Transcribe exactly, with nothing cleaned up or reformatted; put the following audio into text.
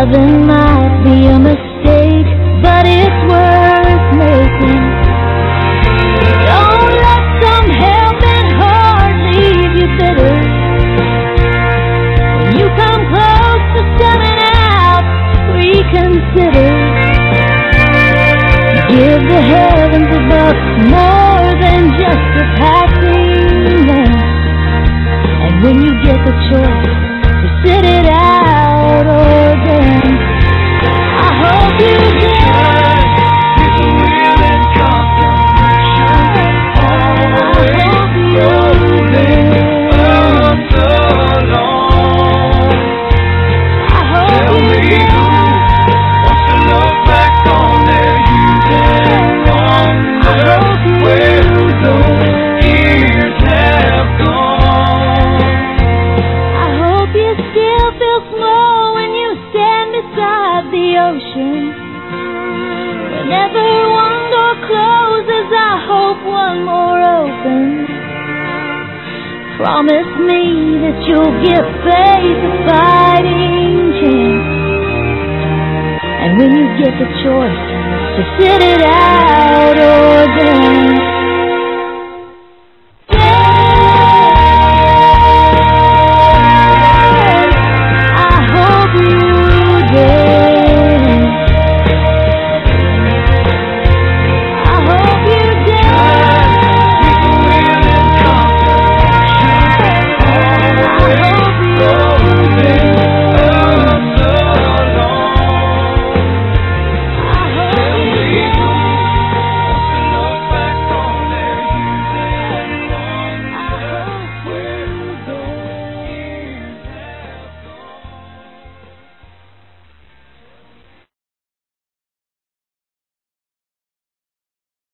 Loving might be a mistake, but it's worth making. Don't let some helping heart leave you bitter. When you come close to selling out, reconsider. Give the heavens above more than just a passing glance. And when you get the choice to sit it out or dance, I hope you dance with the will and concentration. Always rolling up the lawn. I hope Tell you me dance. Who wants to look back on their youth and wonder where those years have gone. I hope you still feel small when you stand beside the ocean. Whenever one door closes, I hope one more opens. Promise me that you'll give faith a fighting chance. And when you get the choice to sit it out or dance,